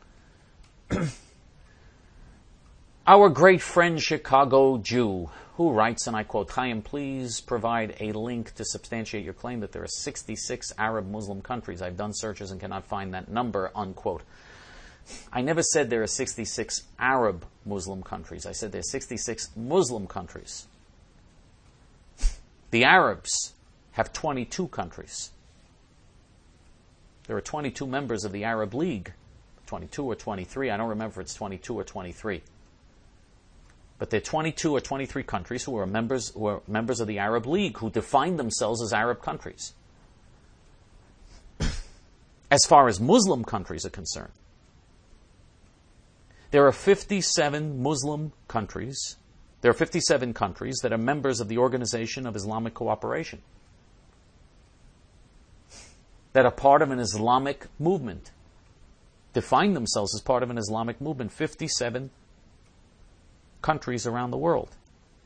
our great friend Chicago Jew, who writes, and I quote, "Chaim, please provide a link to substantiate your claim that there are 66 Arab Muslim countries. I've done searches and cannot find that number," unquote. I never said there are 66 Arab Muslim countries. I said there are 66 Muslim countries. The Arabs have 22 countries. There are 22 members of the Arab League. 22 or 23. I don't remember if it's 22 or 23. But there are 22 or 23 countries who are members of the Arab League, who define themselves as Arab countries. As far as Muslim countries are concerned, there are 57 Muslim countries. There are 57 countries that are members of the Organization of Islamic Cooperation, that are part of an Islamic movement, define themselves as part of an Islamic movement. 57 countries around the world.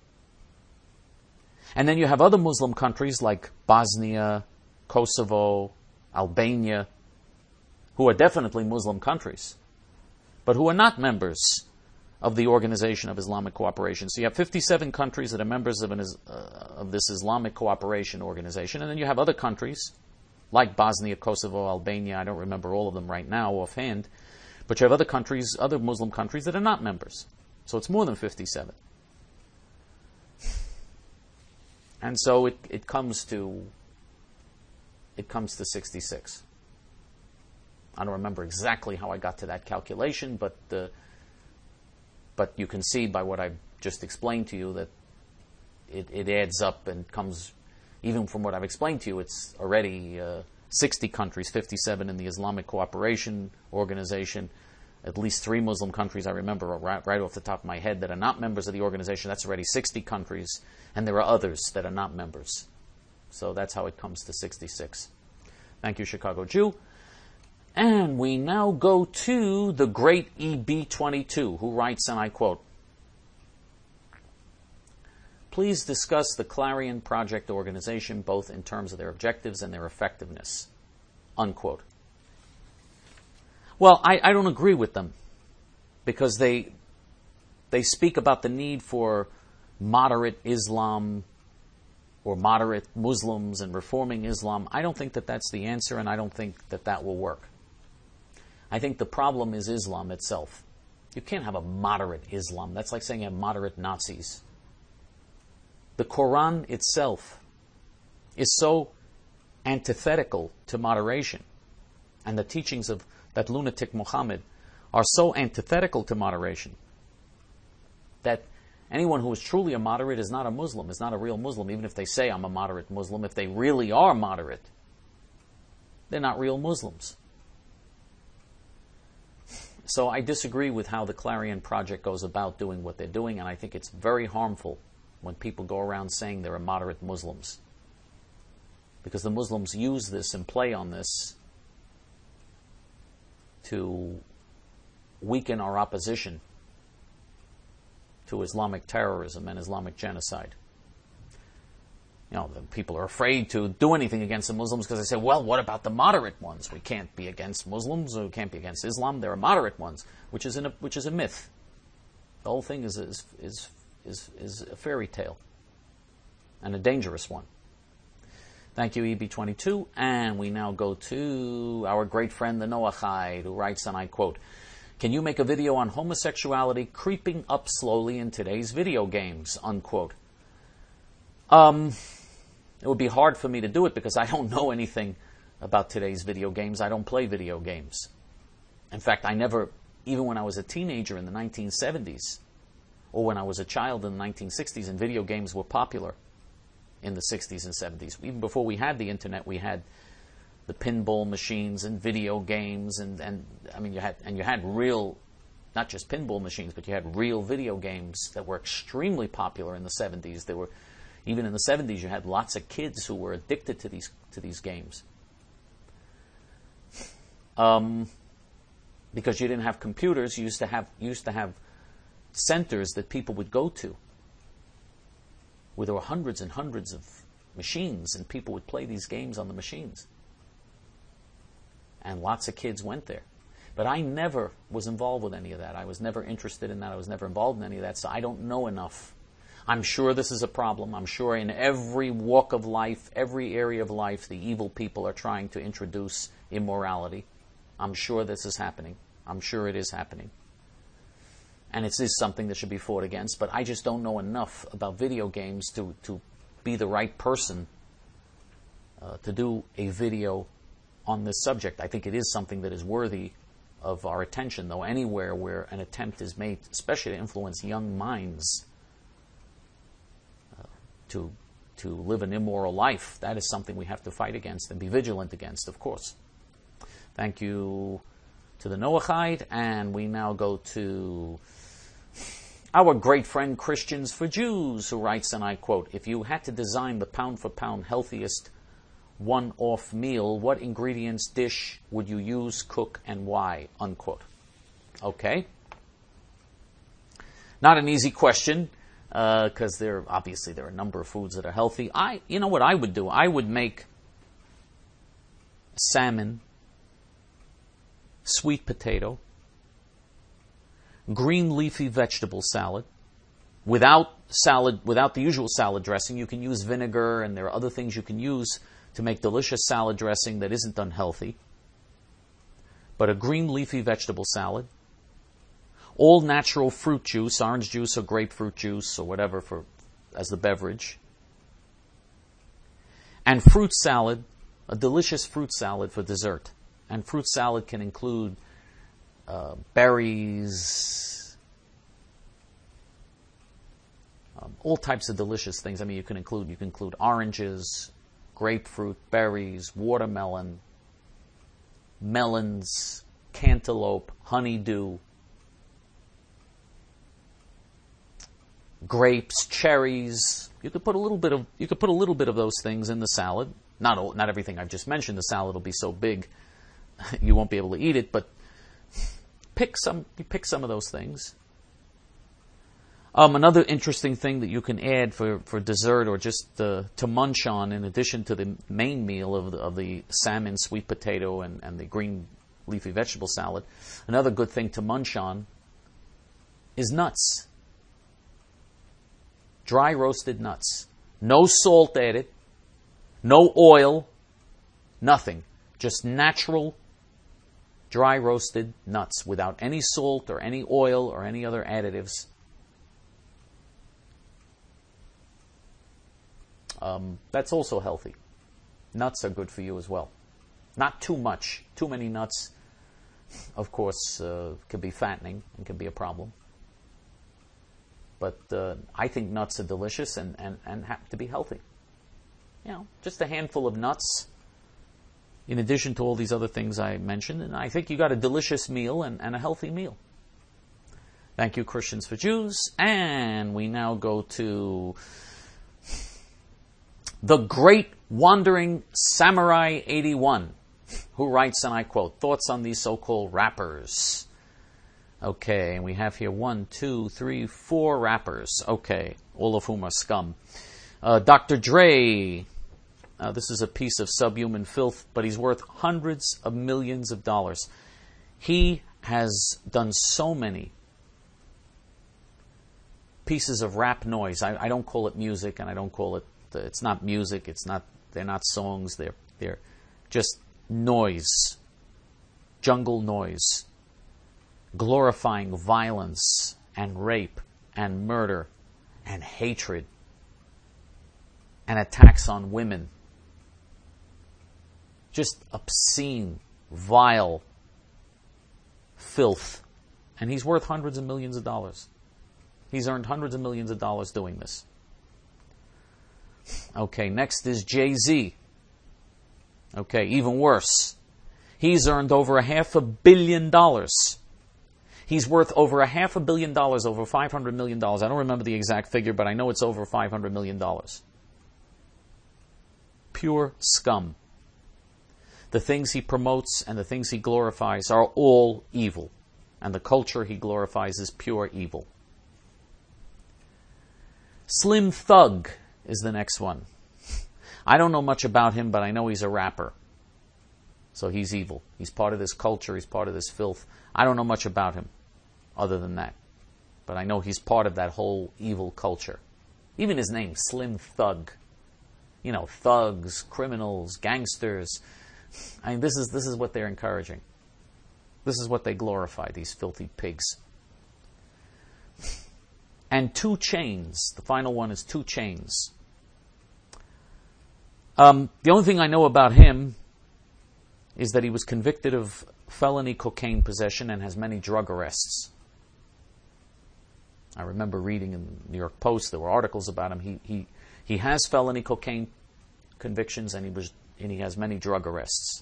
And then you have other Muslim countries like Bosnia, Kosovo, Albania, who are definitely Muslim countries, but who are not members of the Organization of Islamic Cooperation. So you have 57 countries that are members of this Islamic Cooperation Organization, and then you have other countries like Bosnia, Kosovo, Albania. I don't remember all of them right now offhand, but you have other countries, other Muslim countries that are not members. So it's more than 57. And so it comes to 66. I don't remember exactly how I got to that calculation, but you can see by what I've just explained to you that it adds up and comes, even from what I've explained to you, it's already 60 countries, 57 in the Islamic Cooperation Organization, at least 3 Muslim countries I remember right off the top of my head that are not members of the organization. That's already 60 countries, and there are others that are not members. So that's how it comes to 66. Thank you, Chicago Jew. And we now go to the great EB22, who writes, and I quote, "Please discuss the Clarion Project organization, both in terms of their objectives and their effectiveness," unquote. Well, I don't agree with them, because they speak about the need for moderate Islam or moderate Muslims and reforming Islam. I don't think that that's the answer, and I don't think that that will work. I think the problem is Islam itself. You can't have a moderate Islam. That's like saying you have moderate Nazis. The Quran itself is so antithetical to moderation, and the teachings of that lunatic Muhammad are so antithetical to moderation, that anyone who is truly a moderate is not a Muslim, is not a real Muslim, even if they say, I'm a moderate Muslim. If they really are moderate, they're not real Muslims. So I disagree with how the Clarion Project goes about doing what they're doing, and I think it's very harmful when people go around saying they're moderate Muslims. Because the Muslims use this and play on this to weaken our opposition to Islamic terrorism and Islamic genocide. You know, the people are afraid to do anything against the Muslims because they say, well, what about the moderate ones? We can't be against Muslims, or we can't be against Islam. There are moderate ones, which is a myth. The whole thing is a fairy tale, and a dangerous one. Thank you, EB22. And we now go to our great friend, the Noachide, who writes, and I quote, can you make a video on homosexuality creeping up slowly in today's video games, unquote? It would be hard for me to do it because I don't know anything about today's video games. I don't play video games. In fact, I never, even when I was a teenager in the 1970s, or when I was a child in the 1960s, and video games were popular in the 60s and 70s. Even before we had the internet, we had the pinball machines and video games, and I mean, you had real, not just pinball machines, but you had real video games that were extremely popular in the 70s. There were, even in the 70s, you had lots of kids who were addicted to these games. Because you didn't have computers, you used to have centers that people would go to, where there were hundreds and hundreds of machines, and people would play these games on the machines. And lots of kids went there. But I never was involved with any of that. I was never interested in that. I was never involved in any of that, so I don't know enough. I'm sure this is a problem. I'm sure in every walk of life, every area of life, the evil people are trying to introduce immorality. I'm sure this is happening. I'm sure it is happening. And it is something that should be fought against, but I just don't know enough about video games to be the right person to do a video on this subject. I think it is something that is worthy of our attention, though. Anywhere where an attempt is made, especially to influence young minds to live an immoral life, that is something we have to fight against and be vigilant against, of course. Thank you to the Noachide, and we now go to our great friend Christians for Jews, who writes, and I quote, if you had to design the pound-for-pound healthiest one-off meal, what ingredients, dish would you use, cook, and why, unquote? Okay. Not an easy question, because there are a number of foods that are healthy. You know what I would do? I would make salmon, sweet potato, green leafy vegetable salad. Without the usual salad dressing, you can use vinegar, and there are other things you can use to make delicious salad dressing that isn't unhealthy. But a green leafy vegetable salad, all natural fruit juice, orange juice or grapefruit juice or whatever as the beverage, and fruit salad, a delicious fruit salad for dessert. And fruit salad can include berries, all types of delicious things. I mean, you can include oranges, grapefruit, berries, watermelon, melons, cantaloupe, honeydew, grapes, cherries. You could put a little bit of those things in the salad. Not everything I've just mentioned. The salad will be so big you won't be able to eat it, but pick some of those things. Another interesting thing that you can add for dessert, or just to munch on, in addition to the main meal of the salmon, sweet potato, and the green leafy vegetable salad, another good thing to munch on is nuts. Dry roasted nuts. No salt added, no oil, nothing. Just natural Dry roasted nuts without any salt or any oil or any other additives. That's also healthy. Nuts are good for you as well. Not too much. Too many nuts, of course, can be fattening and can be a problem. But I think nuts are delicious and happen to be healthy. You know, just a handful of nuts, in addition to all these other things I mentioned, and I think you got a delicious meal and a healthy meal. Thank you, Christians for Jews. And we now go to the Great Wandering Samurai 81, who writes, and I quote, thoughts on these so-called rappers. Okay, and we have here 1, 2, 3, 4 rappers. Okay, all of whom are scum. Dr. Dre, this is a piece of subhuman filth, but he's worth hundreds of millions of dollars. He has done so many pieces of rap noise. I don't call it music, and I don't call it, it's not music, they're not songs, they're just noise, jungle noise, glorifying violence and rape and murder and hatred and attacks on women. Just obscene, vile filth. And he's worth hundreds of millions of dollars. He's earned hundreds of millions of dollars doing this. Okay, next is Jay-Z. Okay, even worse. He's earned over $500 million. He's worth over $500 million, over $500 million. I don't remember the exact figure, but I know it's over $500 million. Pure scum. The things he promotes and the things he glorifies are all evil. And the culture he glorifies is pure evil. Slim Thug is the next one. I don't know much about him, but I know he's a rapper. So he's evil. He's part of this culture. He's part of this filth. I don't know much about him other than that. But I know he's part of that whole evil culture. Even his name, Slim Thug. You know, thugs, criminals, gangsters. I mean, this is what they're encouraging. This is what they glorify, these filthy pigs. And 2 Chainz. The final one is 2 Chainz. The only thing I know about him is that he was convicted of felony cocaine possession and has many drug arrests. I remember reading in the New York Post, there were articles about him. He has felony cocaine convictions and he has many drug arrests.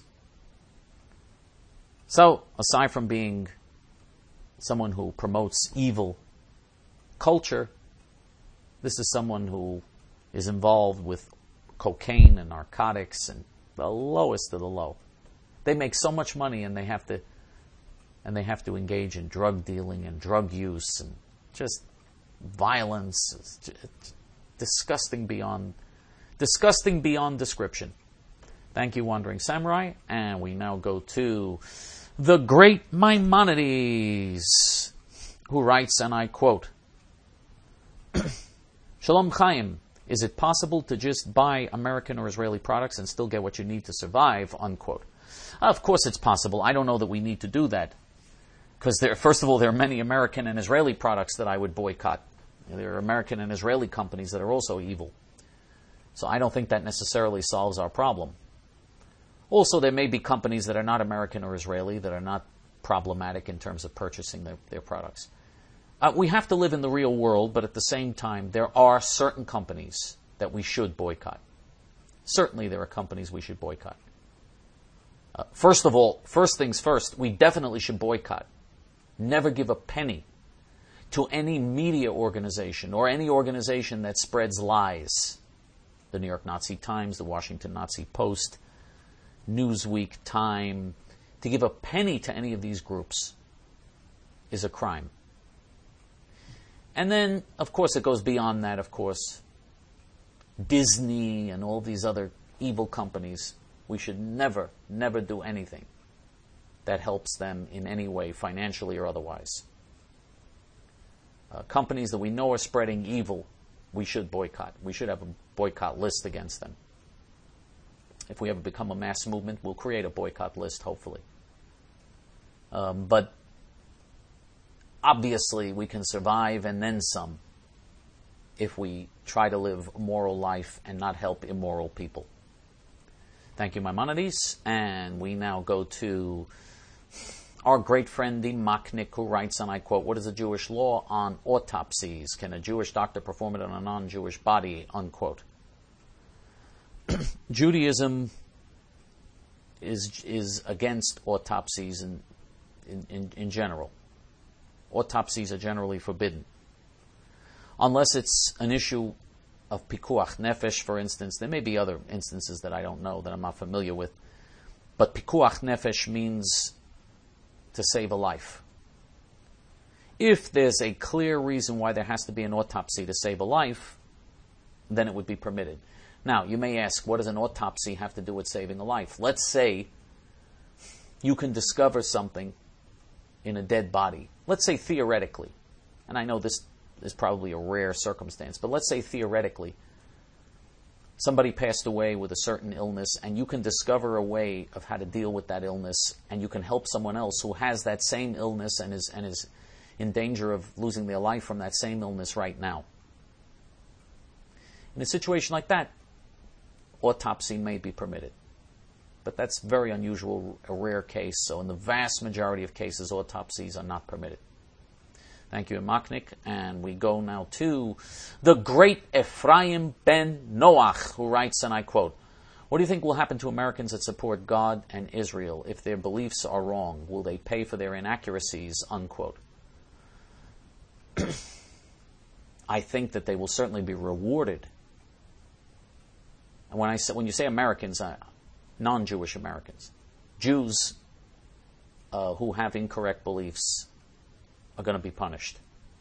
So, aside from being someone who promotes evil culture, this is someone who is involved with cocaine and narcotics and the lowest of the low. They make so much money and they have to engage in drug dealing and drug use and just violence. It's disgusting beyond description. Thank you, Wandering Samurai. And we now go to the Great Maimonides, who writes, and I quote, Shalom Chaim, is it possible to just buy American or Israeli products and still get what you need to survive, unquote? Of course it's possible. I don't know that we need to do that. Because first of all, there are many American and Israeli products that I would boycott. There are American and Israeli companies that are also evil. So I don't think that necessarily solves our problem. Also, there may be companies that are not American or Israeli that are not problematic in terms of purchasing their products. We have to live in the real world, but at the same time, there are certain companies that we should boycott. Certainly there are companies we should boycott. First of all, first things first, we definitely should boycott. Never give a penny to any media organization or any organization that spreads lies. The New York Nazi Times, the Washington Nazi Post, Newsweek, Time. To give a penny to any of these groups is a crime. And then, of course, it goes beyond that, of course. Disney and all these other evil companies, we should never, never do anything that helps them in any way, financially or otherwise. Companies that we know are spreading evil, we should boycott. We should have a boycott list against them. If we ever become a mass movement, we'll create a boycott list, hopefully. But obviously we can survive and then some if we try to live a moral life and not help immoral people. Thank you, Maimonides. And we now go to our great friend, the Maknik, who writes, and I quote, "What is the Jewish law on autopsies? Can a Jewish doctor perform it on a non-Jewish body?" Unquote. Judaism is against autopsies in general. Autopsies are generally forbidden. Unless it's an issue of pikuach nefesh, for instance. There may be other instances that I don't know, that I'm not familiar with. But pikuach nefesh means to save a life. If there's a clear reason why there has to be an autopsy to save a life, then it would be permitted. Now, you may ask, what does an autopsy have to do with saving a life? Let's say you can discover something in a dead body. Let's say theoretically, and I know this is probably a rare circumstance, but let's say theoretically, somebody passed away with a certain illness, and you can discover a way of how to deal with that illness, and you can help someone else who has that same illness and is in danger of losing their life from that same illness right now. In a situation like that, autopsy may be permitted. But that's very unusual, a rare case, so in the vast majority of cases, autopsies are not permitted. Thank you, Maknik. And we go now to the great Ephraim ben Noach, who writes, and I quote, "What do you think will happen to Americans that support God and Israel if their beliefs are wrong? Will they pay for their inaccuracies?" Unquote. I think that they will certainly be rewarded. And when you say Americans, non-Jewish Americans, Jews who have incorrect beliefs are going to be punished.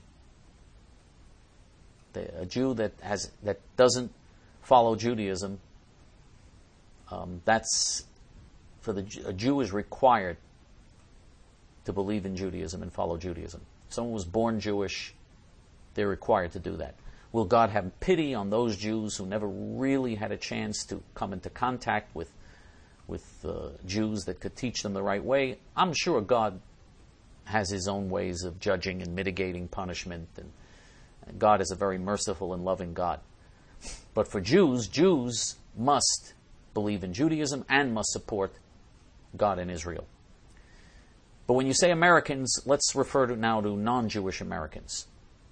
A Jew that doesn't follow Judaism, a Jew is required to believe in Judaism and follow Judaism. If someone was born Jewish, they're required to do that. Will God have pity on those Jews who never really had a chance to come into contact with Jews that could teach them the right way? I'm sure God has his own ways of judging and mitigating punishment, and God is a very merciful and loving God. But for Jews must believe in Judaism and must support God and Israel. But when you say Americans, let's refer now to non-Jewish Americans.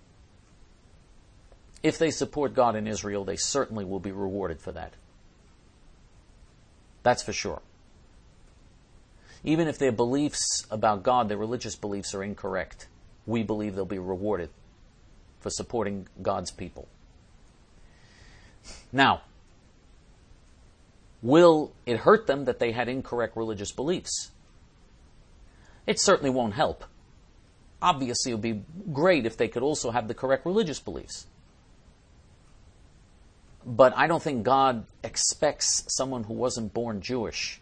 If they support God and Israel, they certainly will be rewarded for that. That's for sure. Even if their beliefs about God, their religious beliefs, are incorrect, we believe they'll be rewarded for supporting God's people. Now, will it hurt them that they had incorrect religious beliefs? It certainly won't help. Obviously, it would be great if they could also have the correct religious beliefs. But I don't think God expects someone who wasn't born Jewish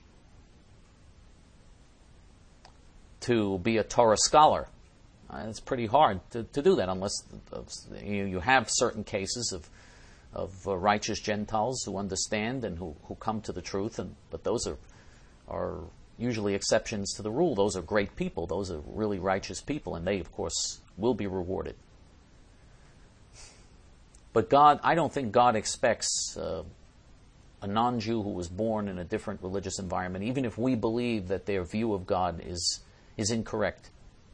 to be a Torah scholar. It's pretty hard to do that unless you have certain cases of righteous Gentiles who understand and who come to the truth. But those are usually exceptions to the rule. Those are great people. Those are really righteous people, and they, of course, will be rewarded. But God, I don't think God expects a non-Jew who was born in a different religious environment, even if we believe that their view of God is incorrect.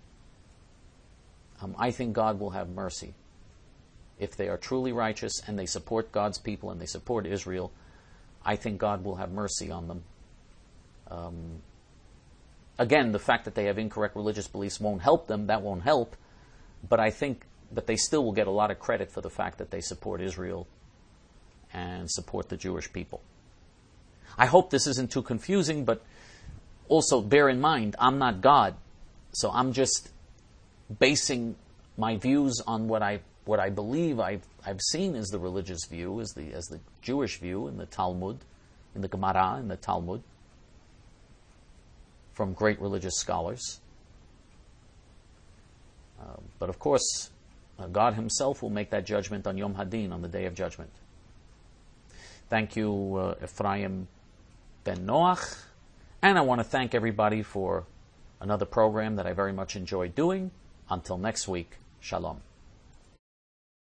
I think God will have mercy. If they are truly righteous and they support God's people and they support Israel, I think God will have mercy on them. Again, the fact that they have incorrect religious beliefs won't help them. That won't help. But I think that they still will get a lot of credit for the fact that they support Israel and support the Jewish people. I hope this isn't too confusing, but also bear in mind, I'm not God, so I'm just basing my views on what I believe I've seen as the religious view, as the Jewish view in the Talmud, in the Gemara, in the Talmud, from great religious scholars. But of course, God himself will make that judgment on Yom Hadin, on the Day of Judgment. Thank you, Ephraim ben Noach. And I want to thank everybody for another program that I very much enjoy doing. Until next week, Shalom.